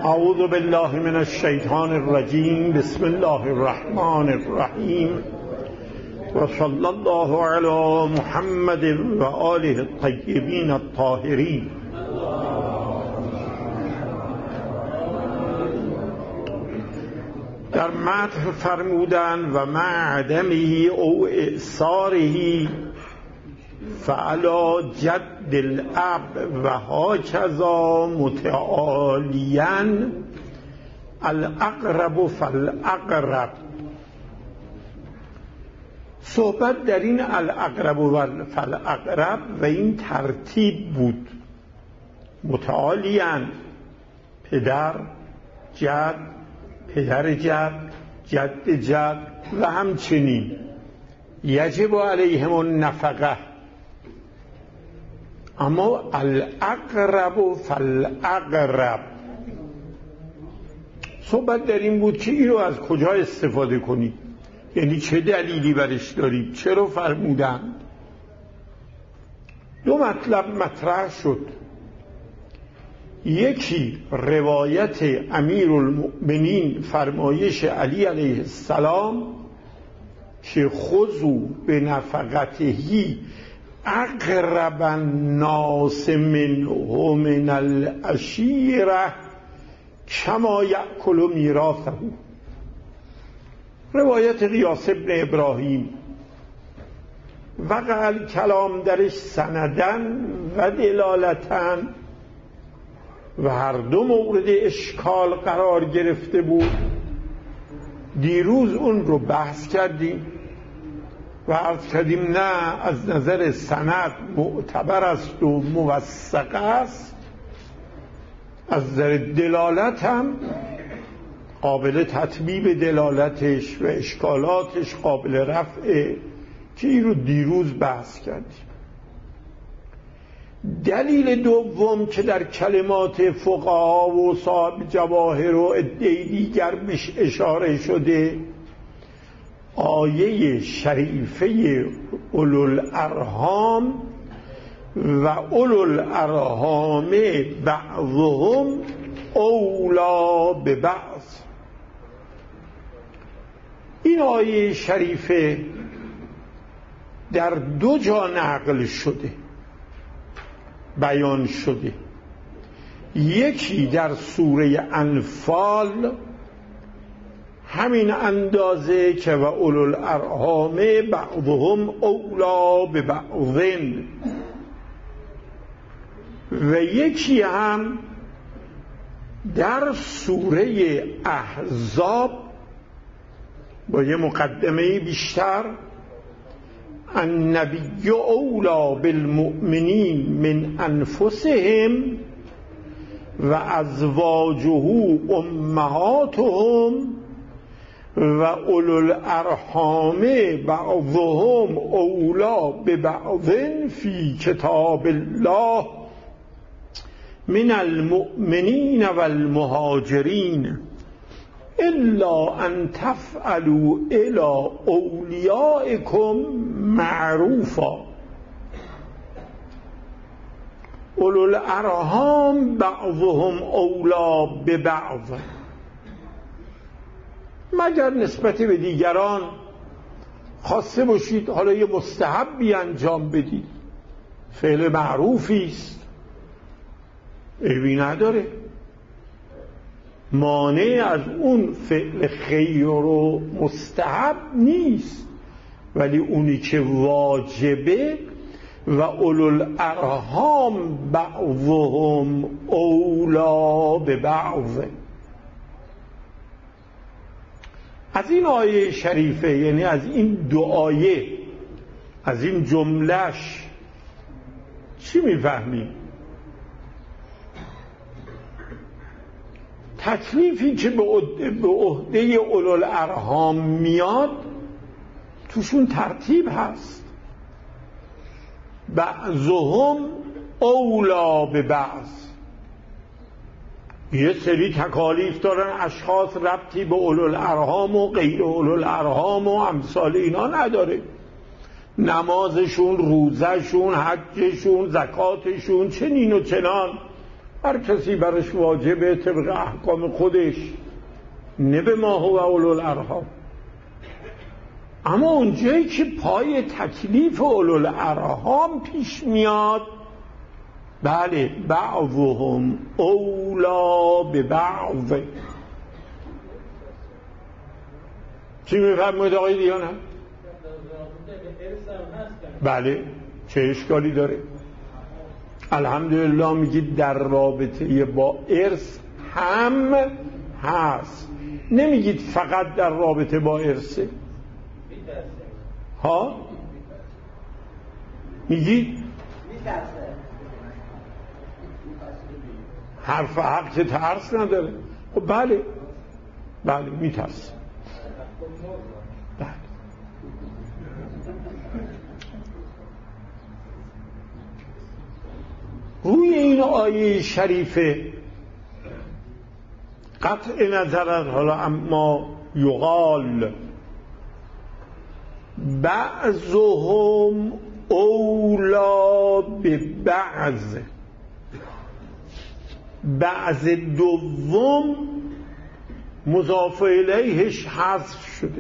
اعوذ بالله من الشیطان الرجیم. بسم الله الرحمن الرحیم و صلی الله علی محمد و آله الطیبین الطاهرین. در مدح فرمودن و مع عدمه او اعصاره فعلا جد الاب و هاکذا متعالیا الاقرب فالاقرب. صحبت در این الاقرب و فالاقرب و این ترتیب بود: متعالیا پدر، جد، پدر جد، جد جد و همچنین یجب علیهم النفقه. اما الاقرب فالاقرب صحبت در این بود که این رو از کجا استفاده کنید، یعنی چه دلیلی برش دارید، چرا فرمودند. دو مطلب مطرح شد. یکی روایت امیرالمؤمنین، فرمایش علی علیه السلام که خذوا بنفقتهی اقرب الناس منه من العشیره کما یأکل میراثه. روایت قیاس ابن ابراهیم وقع الکلام درش سندن و دلالتن و هر دو مورد اشکال قرار گرفته بود. دیروز اون رو بحث کردیم و عرض کردیم نه، از نظر سند معتبر است و موثق است، از نظر دلالت هم قابل تطبیب دلالتش و اشکالاتش قابل رفعه که این رو دیروز بحث کردیم. دلیل دوم که در کلمات فقها و صاحب جواهر و عده دیگر بهش اشاره شده، آیه شریفه اولوالارحام و اولوالارحام بعضهم اولا ببعض. این آیه شریفه در دو جا نقل شده، بیان شده. یکی در سوره انفال همین اندازه که و اولوالارحام بعضهم اولا ببعض، و یکی هم در سوره احزاب با یه مقدمه بیشتر: النبی اولا بالمؤمنین من انفسهم و ازواجه امهاتهم و اولوالارحام بعضهم اولا ببعض فی کتاب الله من المؤمنین و المهاجرین الا ان تفعلوا الى اولیائکم معروفا. اولوالارحام بعضهم اولا ببعض، مگر نسبت به دیگران خواسته باشید حالا یه مستحبی انجام بدید، فعل معروفی است، عیبی نداره، مانع از اون فعل خیر و مستحب نیست، ولی اونی که واجبه و اولوالارحام بعضهم اولا ببعض. از این آیه شریفه، یعنی از این دو آیه، از این جملهش چی میفهمیم؟ تکلیفی که به عهده اولوالارحام میاد توشون ترتیب هست. بعضهم اولا به بعض، یه سری تکالیف دارن، اشخاص ربطی به اولوالارحام و غیر اولوالارحام و امثال اینا نداره. نمازشون، روزهشون، حجشون، زکاتشون چنین و چنان، هر کسی برش واجبه طبق احکام خودش، نه به ما هو اولو الارحام. اما اونجایی که پای تکلیف اولو الارحام پیش میاد، بله بعضهم اولا به بعض. چی میفرمایید آقای دیانه؟ بله، چه اشکالی داره؟ الحمدلله میگید در رابطه با ارث هم هست، نمیگید فقط در رابطه با ارثه. ها؟ میگید حرف حق که ترس نداره. خب بله بله میترسه. بله. روی این آیه شریفه قطع نظر حالا اما یقال بعضهم اولا به بعض، بعض دوم مضاف الیهش حذف شده.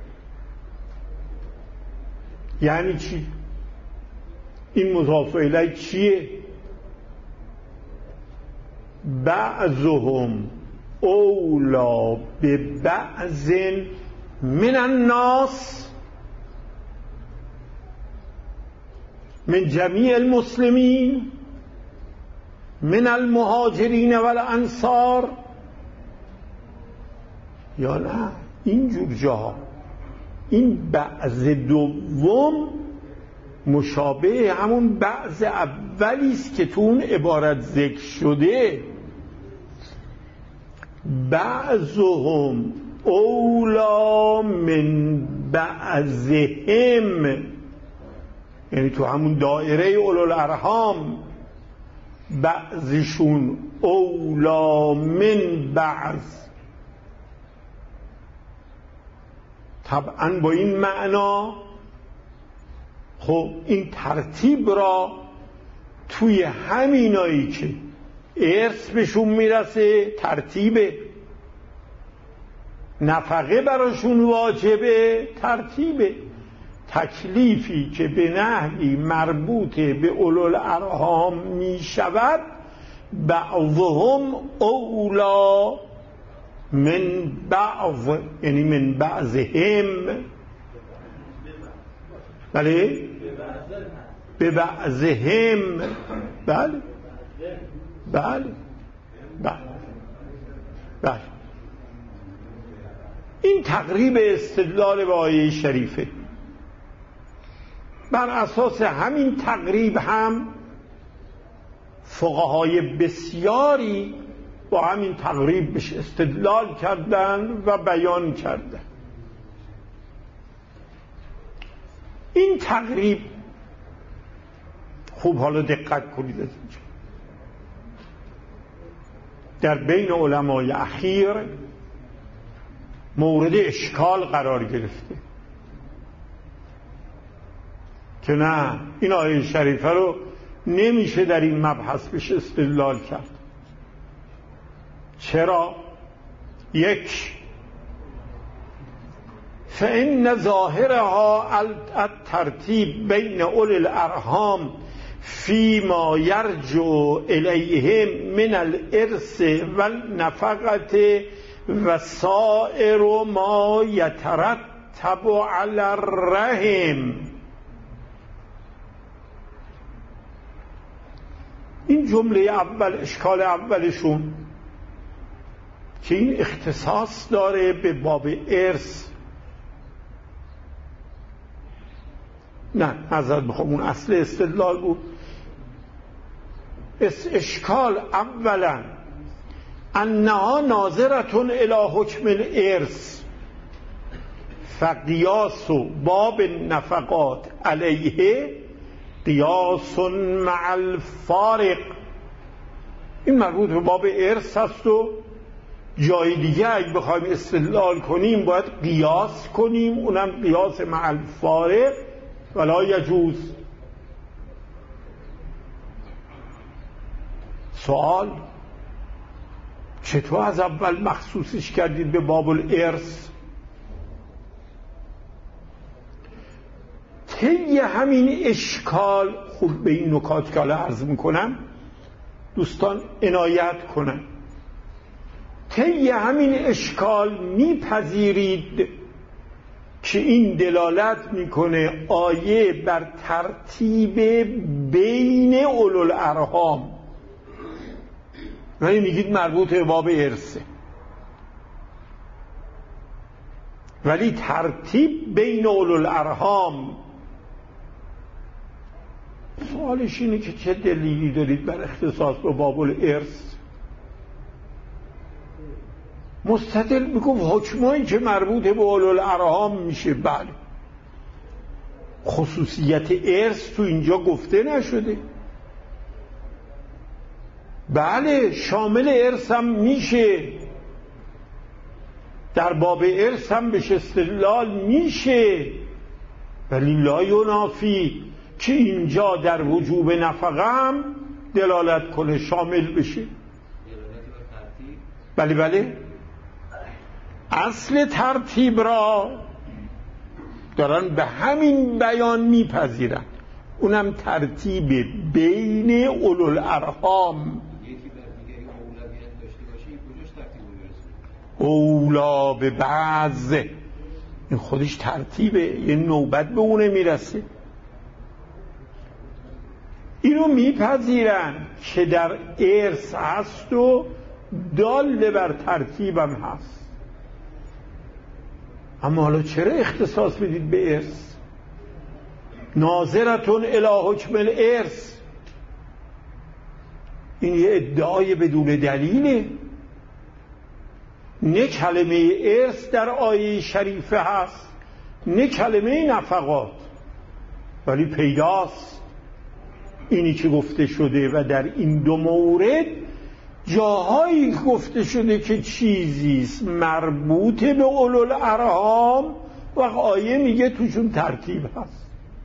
یعنی چی؟ این مضاف الیه چیه؟ بعضهم اولا به بعض من الناس من جمیع المسلمین من المهاجرین و الانصار، یا نه اینجور جاها این بعض دوم مشابه همون بعض اولی است که تو اون عبارت ذکر شده. بعضهم اولا من بعضهم، یعنی تو همون دایره اولوالارحام بعضشون اولا من بعض. طبعا با این معنا خب این ترتیب را توی همینایی که ارث بهشون میرسه ترتیبه، نفقه براشون واجبه ترتیبه، تکلیفی که به نحوی مربوط به اولوالارحام می شود بعضهم اولا من بعض، یعنی من بعضهم. بله به بعضهم. بله بله بله بله. این تقریب استدلال به آیه شریفه. بر اساس همین تقریب هم فقهای بسیاری با همین تقریب بهش استدلال کردن و بیان کردن. این تقریب خوب حالا دقت کنید از اینجا در بین علمای اخیر مورد اشکال قرار گرفته که نه این آیه شریفه رو نمیشه در این مبحث بهش استدلال کرد. چرا؟ یک، فإن ظاهرها الترتیب بین اولی الارحام فيما يرجع الیهم من الارث والنفقة وسائر ما يترتب على الرحم. این جمله اول، اشکال اولشون که این اختصاص داره به باب ارث، نه نظر بخوام اون اصل استدلال بود. اشکال اولا انها ناظرتون الی حکم الارث فقیاس باب النفقات علیه قیاس مع الفارق. این مربوط به باب ارث هست و جای دیگه اگه بخوایم استدلال کنیم باید قیاس کنیم، اونم قیاس مع الفارق ولا یجوز. سوال چطور از اول مخصوصش کردید به باب الارث؟ طی همین اشکال، خوب به این نکات که حالا عرض میکنم دوستان عنایت کنن، طی همین اشکال میپذیرید که این دلالت میکنه آیه بر ترتیب بین اولوالارحام، ولی میگید مربوط به باب ارثه، ولی ترتیب بین اولوالارحام. سوالش اینه که چه دلیلی دارید بر اختصاص به باب الارث؟ مستدل میگم حکمایی که مربوط به اولوالارحام میشه. بله، خصوصیت ارث تو اینجا گفته نشده. بله، شامل ارث هم میشه، در باب ارث هم بهش استدلال میشه، ولی لا ینافی که اینجا در وجوب نفقه هم دلالت کنه، شامل بشه. بله بله، اصل ترتیب را دارن به همین بیان میپذیرن، اونم ترتیب بین اولوالارحام. اولا به بعض، این خودش ترتیبه، یه نوبت به اونه میرسه. اینو میپذیرن که در ارث هست و دال بر ترتیبم هست. اما حالا چرا اختصاص بدید به ارث؟ ناظرتون الی حکم الارث، این یه ادعای بدون دلیله. نه کلمه ارث در آیه شریفه هست، نه کلمه نفقات، ولی پیداست اینی که گفته شده و در این دو مورد جاهایی گفته شده که چیزیست مربوط به اولوالارحام و آیه میگه توشون ترتیب هست.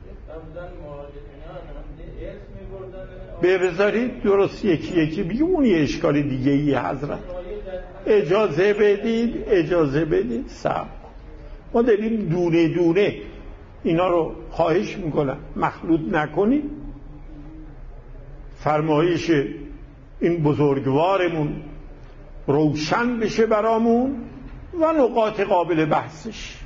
بذارید درست یکی یکی بگیم، اون یه اشکال دیگه ای حضرت. اجازه بدید صبر. ما داریم دونه دونه اینا رو خواهش میکنم مخلوط نکنید. فرمایش این بزرگوارمون روشن بشه برامون و نقاط قابل بحثش.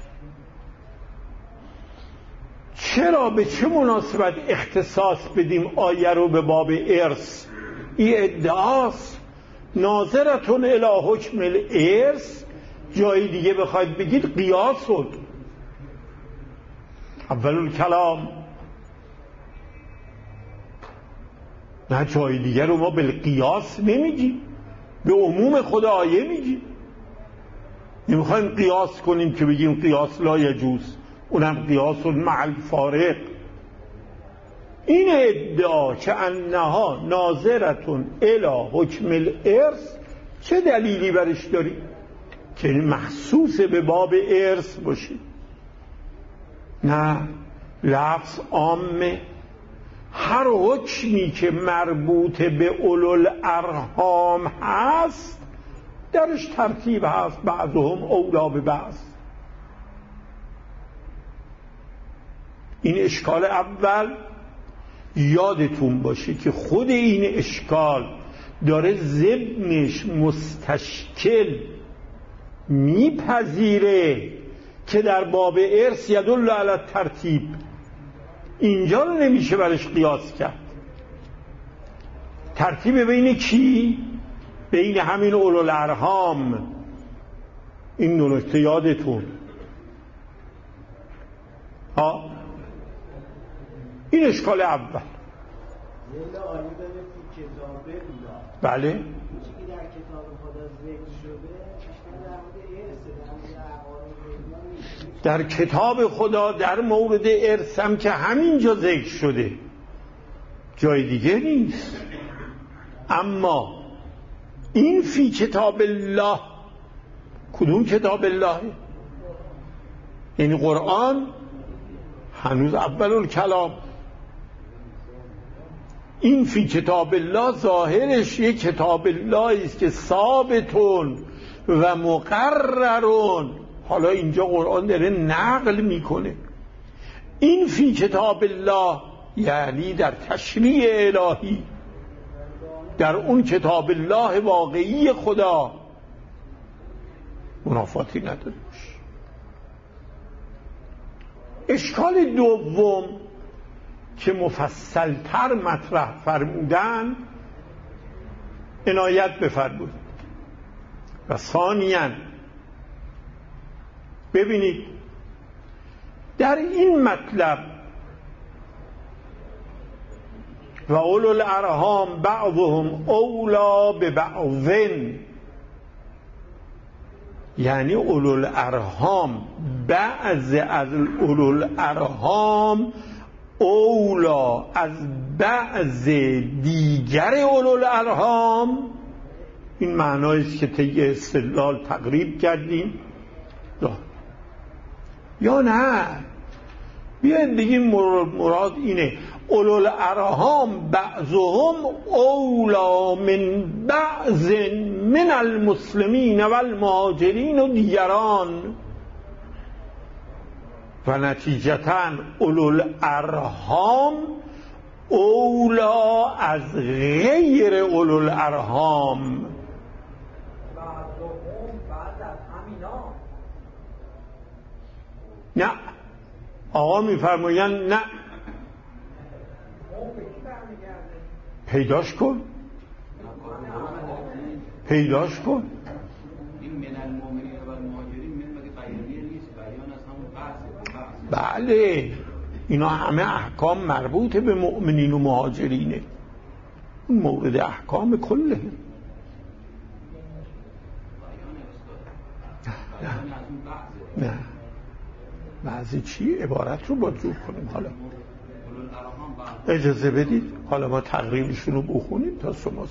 چرا به چه مناسبت اختصاص بدیم آیه رو به باب ارث؟ این ادعاست. ناظرتون الی حکم الارث، جای دیگه بخواید بگید قیاس شد. اول الکلام، نه جای دیگه رو ما بالقیاس نمیگیم، به عموم خود آیه میگیم. نمیخوایم قیاس کنیم که بگیم قیاس لا یجوز، اونم قیاس مع الفارق. این ادعا که انها ناظرتون الی حکم الارث، چه دلیلی برش داری؟ که مخصوص به باب ارث باشه. نه، لفظ عامه، هر حکمی که مربوط به اولوالارحام هست درش ترتیب هست، بعضهم اولا به بعض. این اشکال اول یادتون باشه که خود این اشکال داره ضمنش مستشکل میپذیره که در باب ارث یدل علی ترتیب، اینجا رو نمیشه برش قیاس کرد. ترتیب بین کی؟ بین همین اولوالارحام. این نکته یادتون. این اشکال اول. بله، در کتاب خدا در مورد ارث هم که همینجا ذکر شده، جای دیگه نیست. اما این فی کتاب الله، کدوم کتاب الله؟ یعنی قرآن هنوز اول الکلام. این فی کتاب الله ظاهرش یک کتاب الله است که ثابتون و مقررون. حالا اینجا قرآن داره نقل میکنه. این فی کتاب الله یعنی در تشریع الهی، در اون کتاب الله واقعی خدا منافاتی نداره. اشکال دوم که مفصلتر مطرح فرمودن عنایت بفرمایید. و ثانیاً ببینید در این مطلب و اولو الارحام بعضهم اولا ببعض، یعنی اولو الارحام بعض از اولو الارحام اولا از بعض دیگر اولو الارحام. این معنایست که طی استدلال تقریب کردیم. یا نه بیاید بگیم مراد اینه اولو الارحام بعضهم اولا من بعض من المسلمین و المهاجرین و دیگران، و نتیجتاً اولو الارحام اولا از غیر اولو الارحام. نه، آقا میفرمایند نه، پیداش کن، پیداش کن. بله اینا همه احکام مربوط به مؤمنین و مهاجرینه، اون مورد احکام کله. نه بعضی چی؟ عبارت رو با جور کنیم. حالا اجازه بدید حالا ما تقریبشون رو بخونیم تا شما.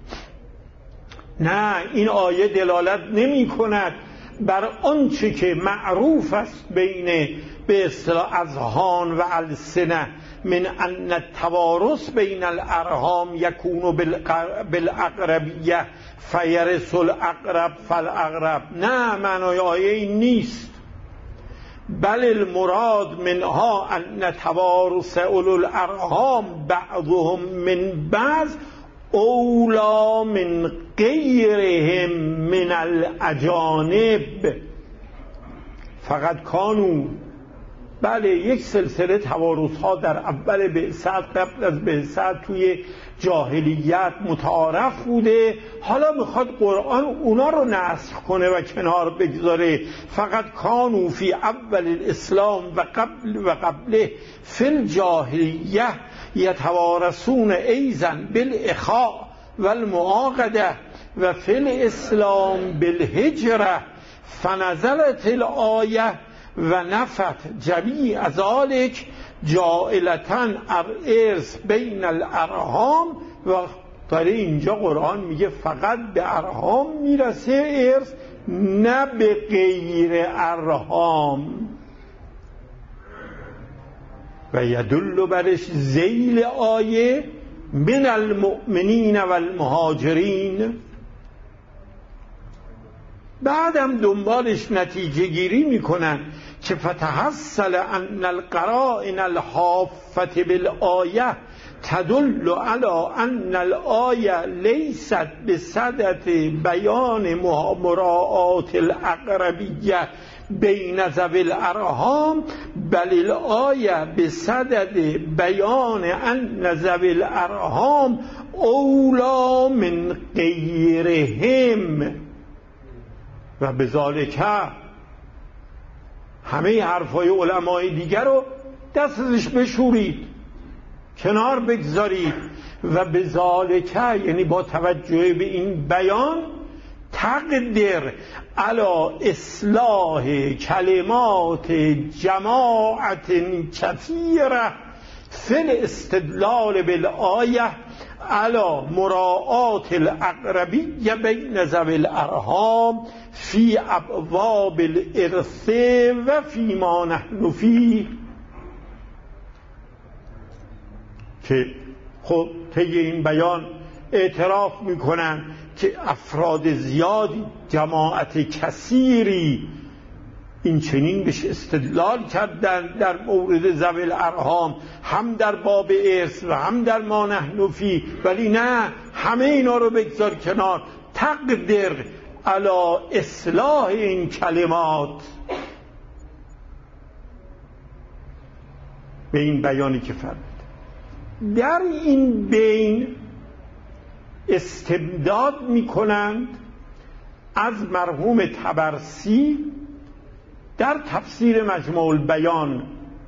نه، این آیه دلالت نمی کند بر آنچه که معروف است بین به اصطلاح اذهان و السنه من ان التوارث بین الارحام یکون بالاقربیه فیرث الاقرب فالاقرب. نه، معنای آیه این نیست. بل المراد منها ان توارث اولو الارحام بعضهم من بعض اولا من غیرهم من الاجانب فقط کانو. بله یک سلسله توارث ها در اول بعثت، قبل از بعثت توی جاهلیت متعارف بوده. حالا میخواد قرآن اونا رو نسخ کنه و کنار بگذاره. فقط کانو فی اول الاسلام و قبله فی الجاهلیه یتوارثون ایضا بالاخاء والمعاقده و فی الاسلام بالهجره فنزلت الآیه و نفت جمیع ذالک جائلتن ارث بین الارحام. و داره اینجا قرآن میگه فقط به ارحام میرسه ارث، نه به غیر ارحام. و یدل برش ذیل آیه من المؤمنین و المهاجرین. بعدم دنبالش نتیجه گیری میکنن که فتحصل ان القرائن الحافة بالآیه تدل على ان الآیه لیست بصدد بیان مراعات الاقربیه بین ذوی الارحام بل الآیه بصدد بیان ان ذوی الارحام اولا من غیرهم. و بذالک همه حرفای علمای دیگر رو دست ازش بشورید، کنار بگذارید. و بذالک یعنی با توجه به این بیان تقدر علی اصلاح کلمات جماعت کثیره فی الاستدلال بالآیه علی مراعات الاقربیه بین ذوی الارحام فی ابواب الارث و فی ما نحن فیه. که خب طی این بیان اعتراف میکنن که افراد زیادی، جماعت کثیری این چنین بهش استدلال کردن در مورد ذوی الارحام، هم در باب ارث و هم در ما نحن فی، ولی نه، همه اینا رو بگذار کنار، تقدر علی اصلاح این کلمات. به این بیانی که فرمود در این بین استمداد میکنند از مرحوم طبرسی در تفسیر مجموع البیان،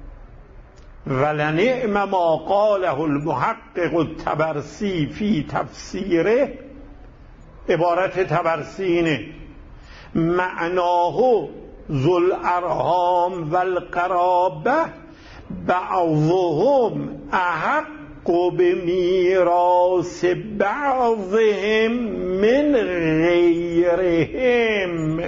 ولنعم ما قاله المحقق الطبرسی فی تفسیره. عبارت طبرسی اینه: معناه ذو الارحام والقرابه بعضهم احق بمیراث بعضهم من غیرهم،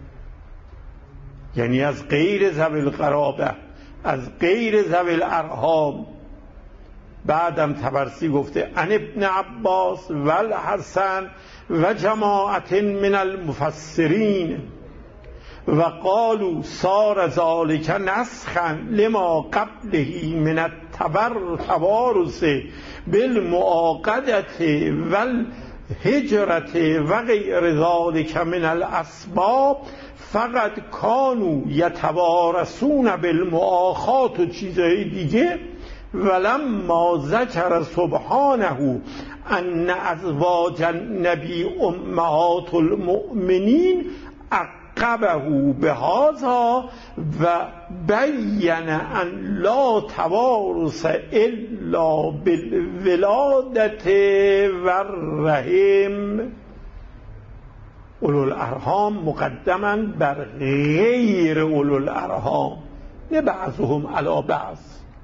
یعنی از غیر ذوی القرابه، از غیر ذوی الارحام. بعدم طبرسی گفته عن ابن عباس و الحسن و جماعت من المفسرین و قالوا صار ذلك نسخا لما قبله من التوارث بالمعاقدة والهجرة و غیر ذلك من الاسباب، فقط کانوا یتوارثون بالمؤاخات و چیزهای دیگه. ولما ذکر سبحانه ان ازواج النبی امهات المؤمنین عقبه بهذا و بین ان لا توارث الا بالولادت و الرحم. اولو الارحام مقدما بر غیر اولو الارحام، نه بعضهم علی بعض.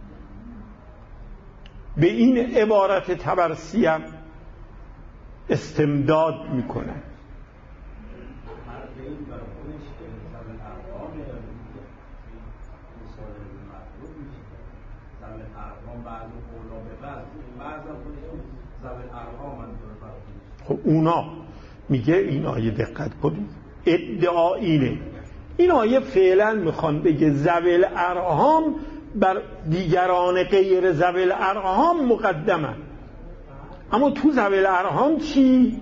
به این عبارت طبرسی هم استمداد میکنن. خب اونا میگه این آیه دقت کنید، ادعا اینه، این آیه فعلا میخوان بگه ذوی الارحام بر دیگران غیر ذوی الارحام مقدمه، اما تو ذوی الارحام چی؟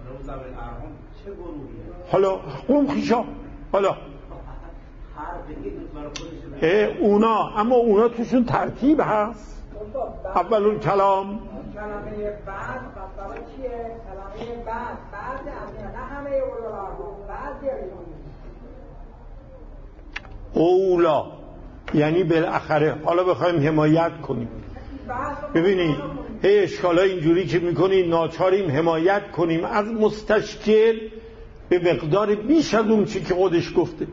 حالا قوم خیشا، حالا اونا، اما اونا توشون ترتیب هست. اولون کلام کلمه بعد برای چیه؟ کلمه بعد نه همه اولا، یعنی بالاخره. حالا بخوایم حمایت کنیم، ببینید هی اشکالای اینجوری که میکنید ناچاریم حمایت کنیم از مستشکل به مقدار بیش از اون چی که خودش گفته.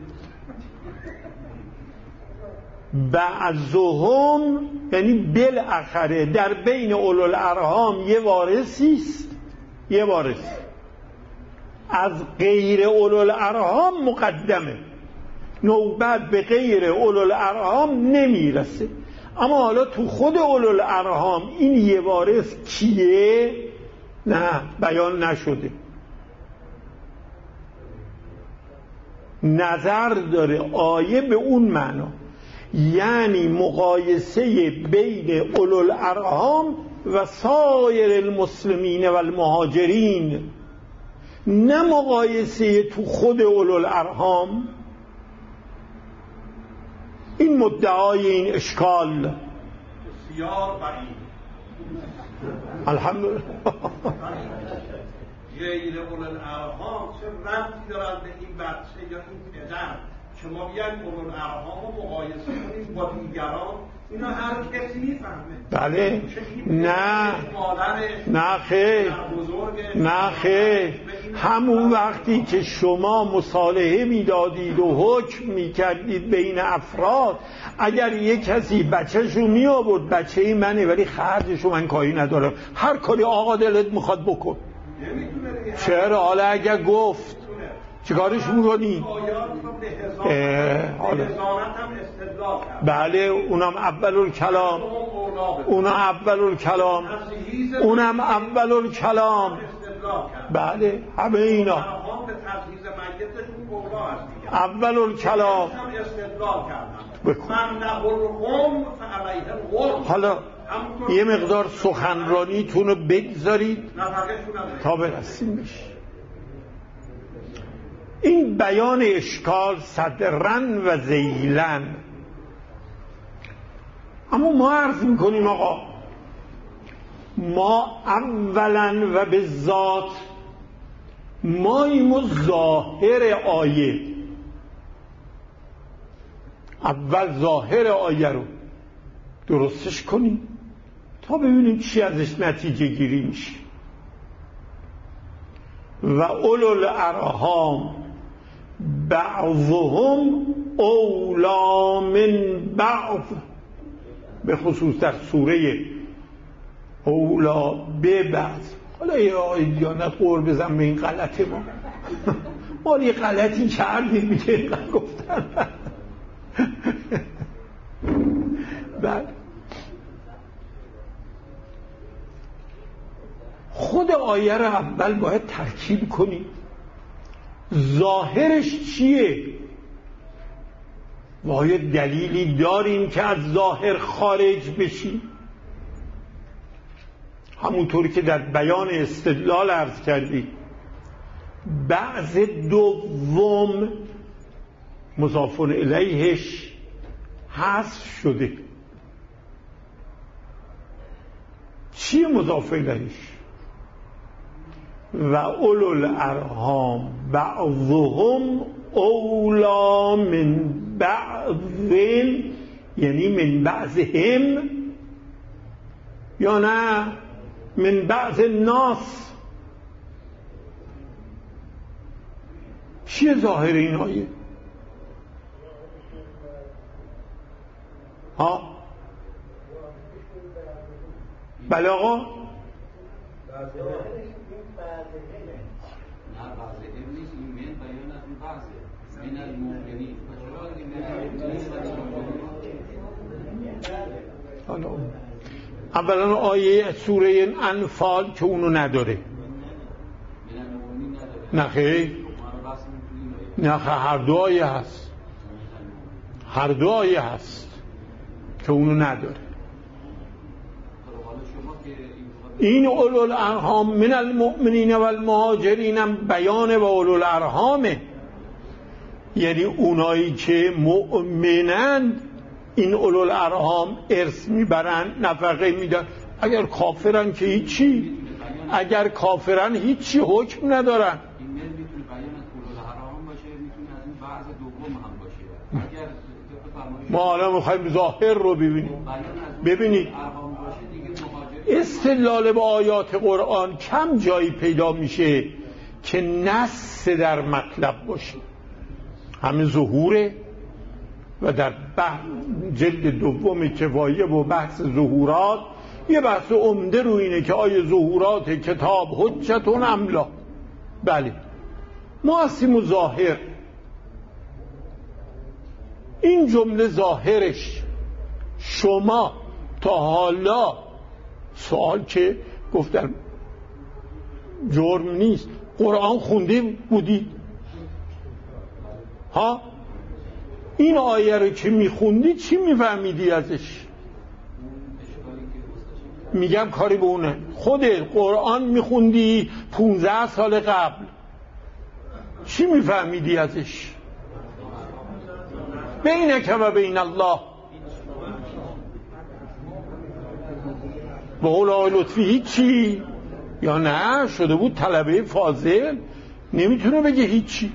بعضهم یعنی بالاخره در بین اولو الارحام یه وارثیست، یه وارث از غیر اولو الارحام مقدمه، نوبت به غیر اولو الارحام نمیرسه. اما حالا تو خود اولو الارحام این یه وارث کیه؟ نه، بیان نشده. نظر داره آیه به اون معنا، یعنی مقایسه بین اولو الارحام و سایر المسلمین و المهاجرین، نه مقایسه تو خود اولو الارحام. این مدعای این اشکال بسیار بعید. الحمدلله. غیر اولو الارحام چه ربطی دارد به این بچه یا این پدر؟ شما بیاید اولو الارحام رو مقایسه کنید با دیگران، اینا هر کسی میفهمه. بله، نه خیر، نه خیر. همون وقتی که شما مصالحه میدادید و حکم میکردید بین افراد، اگر یک کسی بچه‌شو می آورد، بچه منه ولی خرجشو من کاری ندارم، هر کاری آقا دلت میخواد بکن. چرا؟ حالا اگر گفت چیکارش میکنی؟ بله، اونم اول کلام. اونم اول کلام، اونم اول کلام. بله همه اینا اول کلام. حالا یه مقدار سخنرانیتون رو بگذارید تا برسیم بهش. این بیان اشکال صدرن و ذیلن. اما ما عرض میکنیم آقا ما اولا و به ذات ماییم و ظاهر آیه. اول ظاهر آیه رو درستش کنیم تا ببینیم چی ازش نتیجه گیری میشه. و اولو الارحام بعضهم اولا من بعض، به خصوص در سوره اولا به بعض. حالا یه دیانت قور بزن به این غلطه ما یه غلطی کردیم که اینقدر گفتن. بعد خود آیه رو اول باید ترکیب کنیم. ظاهرش چیه؟ باید دلیلی داریم که از ظاهر خارج بشیم. همونطوری که در بیان استدلال عرض کردیم بعض دوم مضاف الیهش حذف شده. چی مضاف الیهش؟ و اولو الارحام بعضهم اولا من بعض، یعنی من بعضهم یا نه من بعض الناس. چیه ظاهر این آیه؟ ها بله آقا اولا آیه سوره انفال که اونو نداره. نخیر هر دو آیه هست، هر دو آیه هست که اونو نداره. این اولو الارحام من المؤمنین و المهاجرین هم بیان و اولو الارحامه، یعنی اونایی که مؤمنند این اولو الارحام ارث میبرن، نفقه میدن. اگر کافرن که هیچی، اگر کافرن هیچی حکم ندارن. ما حالا میخوایم ظاهر رو ببینیم. ببینید استدلال با آیات قرآن کم جایی پیدا میشه که نص در مطلب باشه. همه ظهوره و در جلد دوم کفایه و بحث ظهورات یه بحث عمده رو اینه که آیه ظهورات کتاب حجتون املا. بله ما هستیم و ظاهر. این جمله ظاهرش شما تا حالا سوال که گفتم جرم نیست قرآن خونده بودید؟ ها این آیه رو که میخوندی چی میفهمیدی ازش؟ میگم کاری به اونه. خود قرآن میخوندی 15 سال قبل چی میفهمیدی ازش؟ بینک و بین الله با اولای لطفی هیچی یا نه شده بود طلبه فاضل نمیتونه بگه هیچی.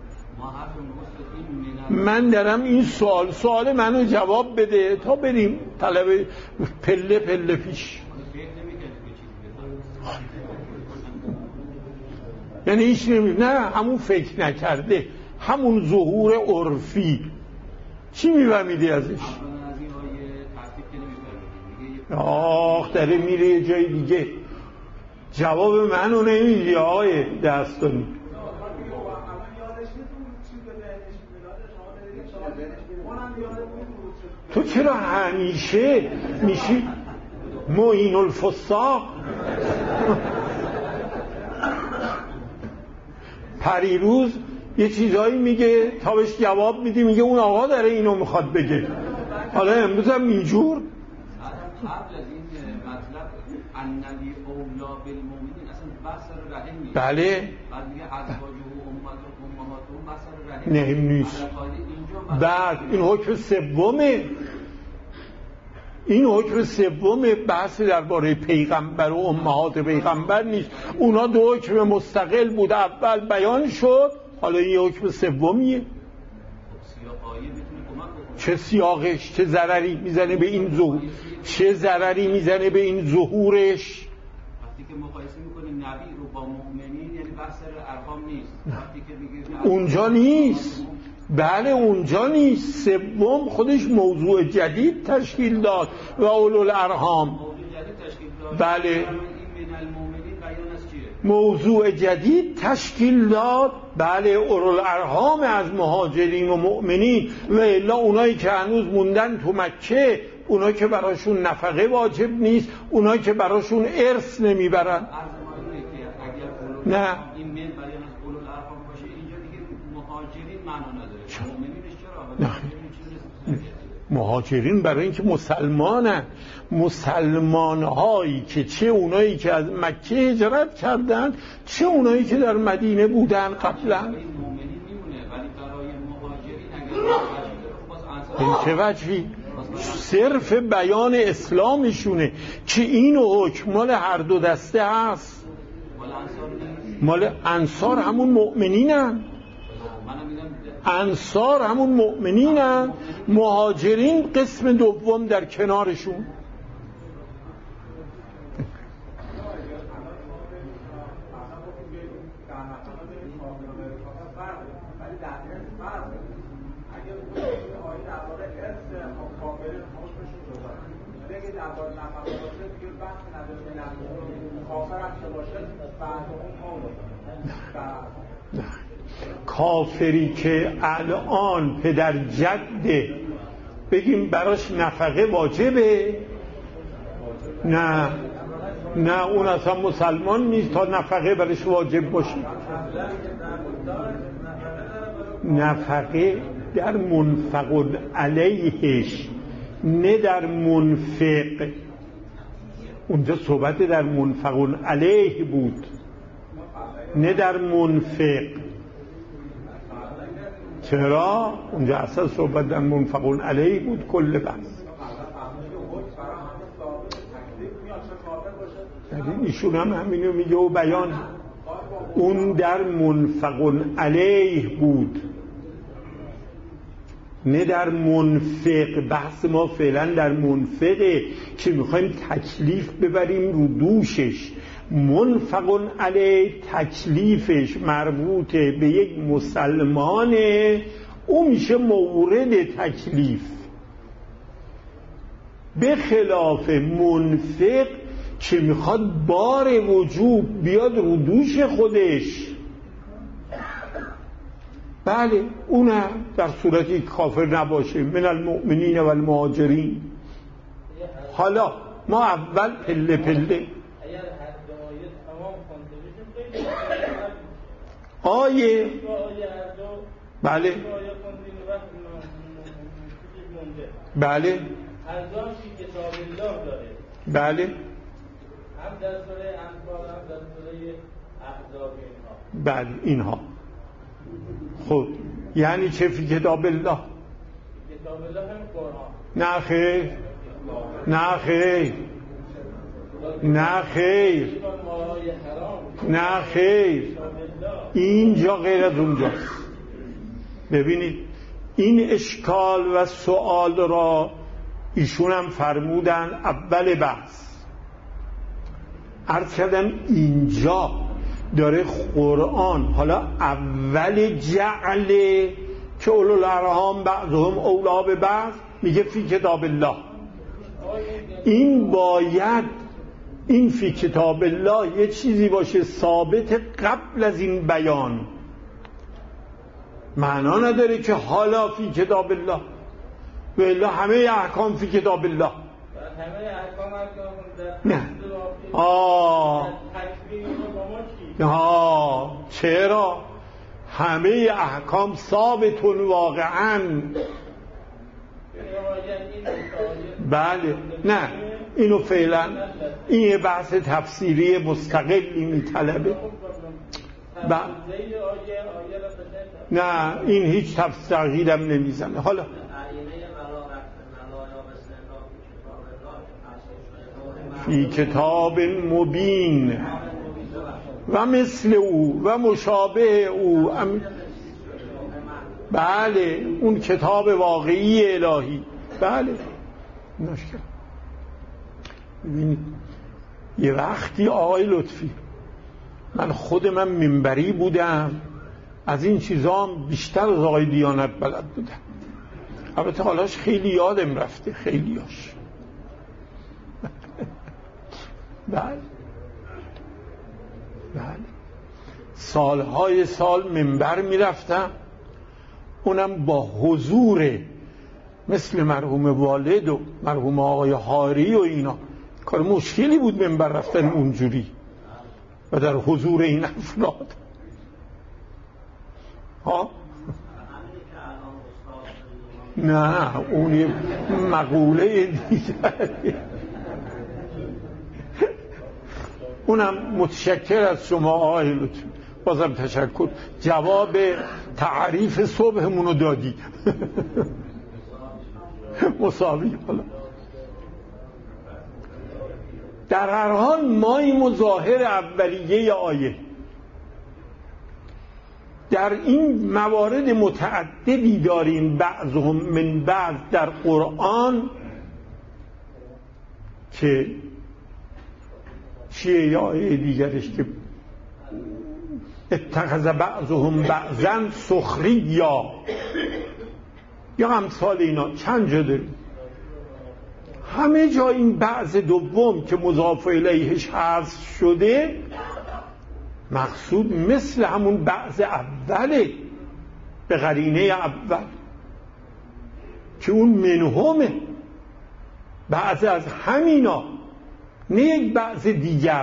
من دارم این سوال منو جواب بده تا بریم طلبه پله پله پیش. یعنی هیچ نه همون فکر نکرده، همون ظهور عرفی چی میفهمیدی ازش؟ آخ داره میره یه جای دیگه. جواب منو نمیدی آقای دستانی. تو چرا همیشه میشی معین الفساق. پریروز یه چیزایی میگه تا بهش جواب میدی میگه اون آقا داره اینو میخواد بگه. حالا امروز هم اینجور قبل از این مطلب النبی اولا بالمؤمنین اصلا بحث رحم نیست. بله بعد میگه ازواجه امهاتهم بحث رحم نه نیست. بعد این حکم سومه، این حکم سومه، بحث درباره پیغمبر و امهات پیغمبر نیست. اونا دو حکم مستقل بود، اول بیان شد، حالا این حکم سومیه. چه سیاقش چه ضرری میزنه به این ظهور، چه ضرری میزنه به این ظهورش؟ وقتی که مقایسه میکنیم نبی رو با مؤمنین یعنی بحث ارقام نیست. وقتی که میگیم اونجا نیست. بله اونجا نیست. سوم خودش موضوع جدید تشکیل داد و اولو الارحام. موضوع جدید تشکیل داد. بله این من المؤمنین بیان از چیه؟ موضوع جدید تشکیل داد. بله اولو الارحام از مهاجرین و مؤمنین، و الا اونایی که هنوز موندن تو مکه، اونا که براشون نفقه واجب نیست، اونا که براشون ارث نمیبرن. نه این من بیان از اولو الارحام باشه اینجا دیگه مهاجرین معنا نداره. مؤمنینش چرا؟ مهاجرین برای اینکه مسلمانن، مسلمانهایی که چه اونایی که از مکه هجرت کردن چه اونایی که در مدینه بودن قبلا. مؤمنین میمونه ولی برای مهاجرین اگر این چه وجهی؟ صرف بیان اسلامشونه که این حکم مال هر دو دسته هست. مال انصار همون مؤمنینن، انصار همون مؤمنینن، مهاجرین قسم دوم در کنارشون. کافری که الان پدر جده بگیم براش نفقه واجبه؟ نه نه، اون اصلا مسلمان نیست تا نفقه براش واجب باشه. نفقه در منفق علیهش نه در منفق. اونجا صحبت در منفق علیه بود نه در منفق. چرا؟ اونجا اصلا صحبت در منفق علیه بود. کل بحث ایشون هم همینو میگه و بیان. اون در منفق علیه بود نه در منفق. بحث ما فعلا در منفقه که میخوایم تکلیف ببریم رو دوشش. منفق علیه تکلیفش مربوطه به یک مسلمانه، او میشه مورد تکلیف، به خلاف منفق که میخواد بار وجوب بیاد رو دوش خودش. بله اونم در صورتی کافر نباشه، من المؤمنین و المهاجرین. حالا ما اول پله پله آیه بله بله بله هم در سوره انفال هم در سوره احزاب اینها. بله اینها. خب یعنی چه فی کتاب الله؟ کتاب الله هم قرآن. نه خیر نه خیر نه خیر نه خیر، اینجا غیر از اونجاست. ببینید این اشکال و سوال را ایشون هم فرمودن اول بحث. عرض کردم اینجا داره قرآن، حالا اول جعله که اولو الارحام بعضهم اولا به بعض، میگه فی کتاب الله. این باید این فی کتاب الله یه چیزی باشه ثابت قبل از این بیان. معنا نداره که حالا فی کتاب الله، و الا همه احکام فی کتاب الله. نه چرا همه احکام ثابتون واقعا. بله نه اینو فعلا این بحث تفسیری مستقلی میطلبه. نه این هیچ تغییرم نمیزنه. حالا فی کتاب مبین و مثل او و مشابه او. بله اون کتاب واقعی الهی. بله نشکر. ببینید یه وقتی آقای لطفی من خودم منبری بودم، از این چیزا هم بیشتر از آقای دیانت بلد بودم. البته حالاش خیلی یادم رفته خیلیاش. بله بله سالهای سال منبر میرفتم، اونم با حضور مثل مرحوم والد و مرحوم آقای حاری و اینا. کار مشکلی بود منبر رفتن اونجوری و در حضور این افراد. ها نه اون یه مقوله دیگری. اونم متشکر از شما آقای لطفی، بازم تشکر، جواب تعریف صبحمونو دادی. مساوی. حالا در هر حال ما این مظاهر اولیه آیه در این موارد متعددی داریم، بعضهم من بعض در قرآن، که چیه یا آیه دیگرش که اتخذ بعضهم بعضا سخریا یا امثال اینا چند جا داریم. همه جا این بعض دوم که مضاف الیهش حذف شده مقصود مثل همون بعض اوله به قرینه اول که اون منهمه، بعض از همینا، نه یک بعض دیگر.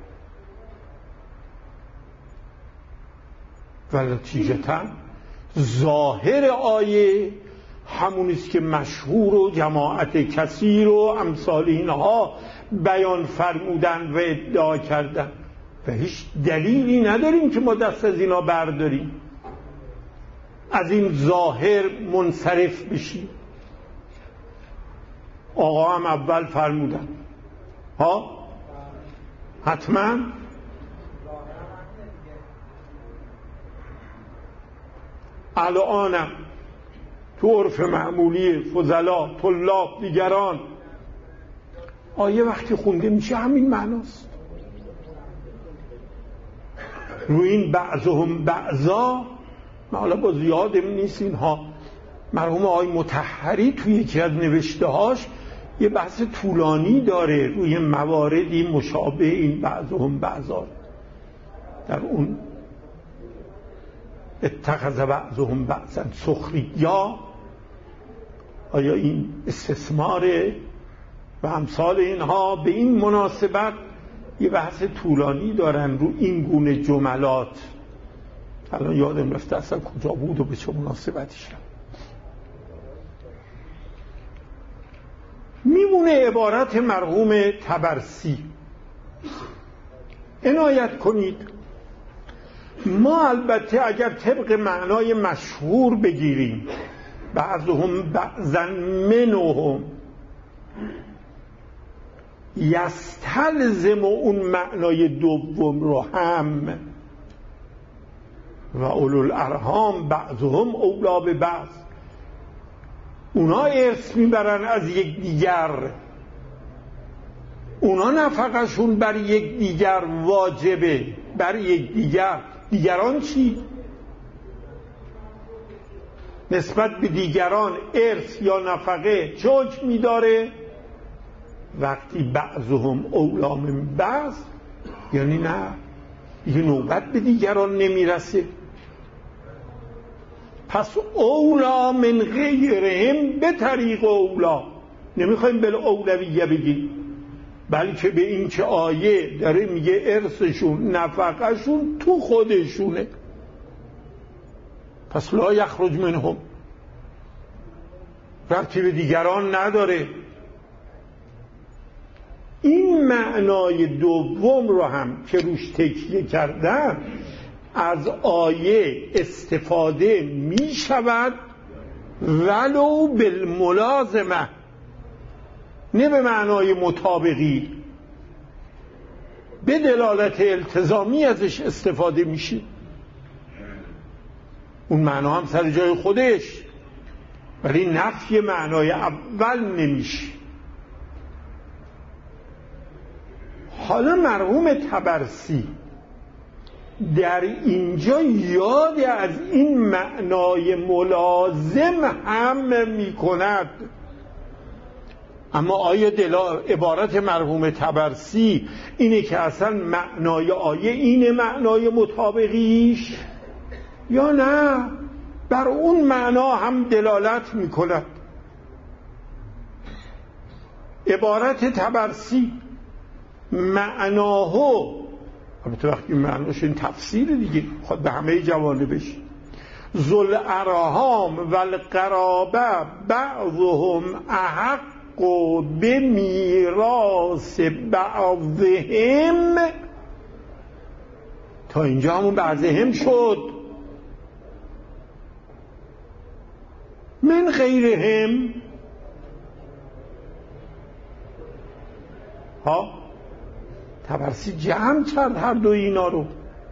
و نتیجتاً ظاهر آیه همونیست که مشهور و جماعت کثیر و امثال اینها بیان فرمودن و ادعا کردن و هیچ دلیلی نداریم که ما دست از اینا برداریم، از این ظاهر منصرف بشیم. آقا هم اول فرمودن ها حتما الانم تو عرف معمولی فضلا طلاب دیگران آیه وقتی خونده میشه همین معناست. روی این بعضهم بعضا من حالا با زیادم نیست اینها، مرحوم آقای مطهری توی یکی از نوشته‌هاش یه بحث طولانی داره روی مواردی مشابه این بعضهم بعضا. در اون اتخذ بعضهم بعضا سخریا، آیا این استثماره و امثال اینها به این مناسبت یه بحث طولانی دارن رو این گونه جملات. الان یادم رفته اصلا کجا بود و به چه مناسبتی شد. میمونه عبارت مرحوم طبرسی. عنایت کنید ما البته اگر طبق معنای مشهور بگیریم بعضهم بعضا منهم یستلزم اون معنای دوم رو هم و اولو الارحام بعضهم اولا به بعض، اونا ارث میبرن از یک دیگر، اونا نفقشون بر یک دیگر واجبه، بر یک دیگر. دیگران چی؟ نسبت به دیگران ارث یا نفقه چه حکمی داره؟ وقتی بعضهم اولا من بعض، یعنی نه دیگه نوبت به دیگران نمیرسه. پس اولا من غیرهم به طریق اولا، نمیخوایم بالاولویه بگیم، بلکه به این که آیه داره میگه ارثشون نفقهشون تو خودشونه، پس لا یخرج منهم، ربطی به دیگران نداره. این معنای دوم رو هم که روش تکیه کردن از آیه استفاده می شود، ولو بالملازمه، نه به معنای مطابقی، به دلالت التزامی ازش استفاده میشه. اون معنا هم سر جای خودش، ولی نفی معنای اول نمیشه. حالا مرحوم طبرسی در اینجا یاد از این معنای ملازم هم می کند، اما آیا عبارت مرحوم طبرسی اینه که اصلا معنای آیه اینه معنای مطابقیش، یا نه بر اون معنا هم دلالت می کند؟ عبارت طبرسی معناهو، البته وقتی معناش این تفسیر دیگه خود به همه جوانبش، ذل ارحام و القرابه بعضهم احق به میراث بعضهم، تا اینجا همون بعضهم شد، من غیرهم ها. طبرسی جمع کرد هر دو اینا رو،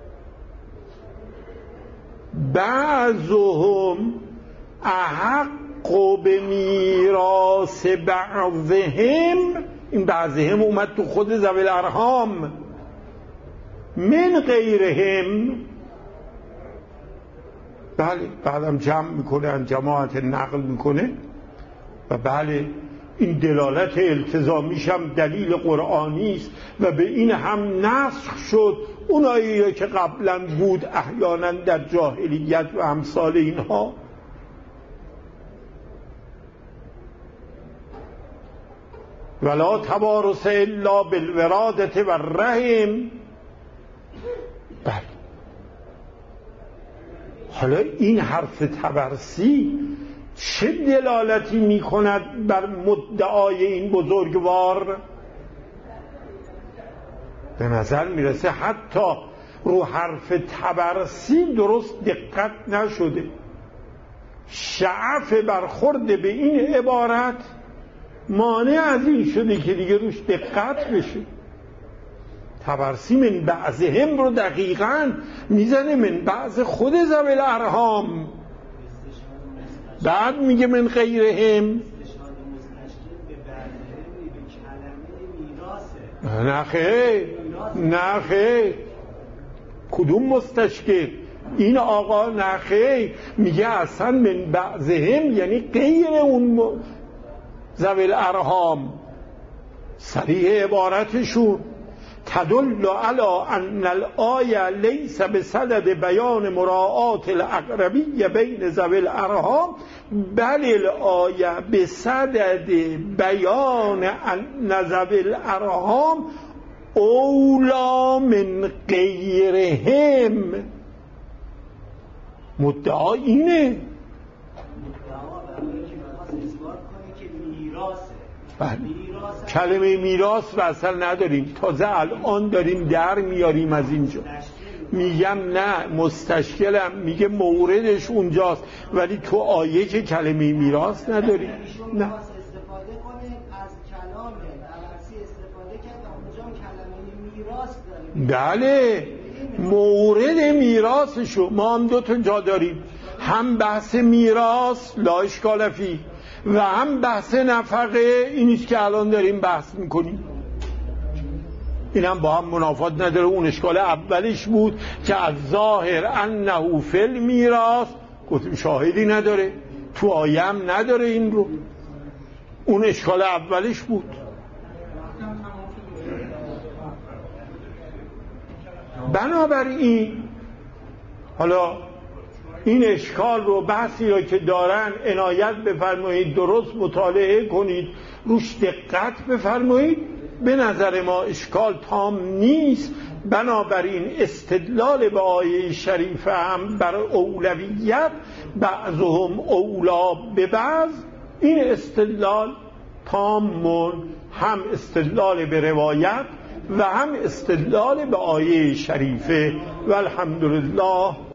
بعضهم احق به میراث بعضهم، این بعضهم اومد تو خود ذوی الارحام، من غیرهم، بله بعدم جمع میکنه، جماعت نقل میکنه و بله این دلالت التزامیش هم دلیل قرآنی است و به این هم نسخ شد اونایی که قبلا بود احیانا در جاهلیت و امثال اینها. ولا تبارس الا بالورادت و الرحم. بله حالا این حرف طبرسی چه دلالتی می کند بر مدعای این بزرگوار؟ به نظر میرسه حتی رو حرف طبرسی درست دقت نشده، شعف برخورد به این عبارت مانع از این شده که دیگه روش دقت بشه. طبرسی من بعضهم رو دقیقاً میزنه من بعض خود ذوی الارحام، بعد میگه من غیرهم. نه خیر، نه خیر، کدوم مستشکل؟ این آقا نه خیر، میگه اصلا من بعضهم یعنی غیر اون ذوی الارحام. صریح عبارتشون تدل علی ان الآیه لیس بصدد بیان مراعات الاقربی بین ذوی الارحام، بل الآیه بصدد بیان ان ذوی الارحام اولا من غیرهم. مدعا اینه، کلمه میراث رو اصلا نداریم، تازه الان داریم در میاریم از اینجا. میگم نه مستشکلم، میگه موردش اونجاست ولی تو آیه که کلمه میراث نداریم. نه استفاده کنه از کلام طبرسی استفاده کرد اونجا کلمه میراث داریم. بله مورد میراثشو ما هم دو تا جا داریم، هم بحث میراث لا اشکال فیه و هم بحث نفقه، اینیست که الان داریم بحث میکنیم. این هم با هم منافات نداره. اون اشکال اولش بود که از ظاهر انه فی المیراث، گفتیم شاهدی نداره، تو آیه هم نداره این رو. اون اشکال اولش بود. بنابراین حالا این اشکال رو، بحثی رو که دارن عنایت بفرمایید، درست مطالعه کنید، روش دقت بفرمایید. به نظر ما اشکال تام نیست. بنابراین استدلال به آیه شریفه هم بر اولویت بعضهم اولا به بعض، این استدلال تامون، هم استدلال به روایت و هم استدلال به آیه شریفه. و الحمدلله.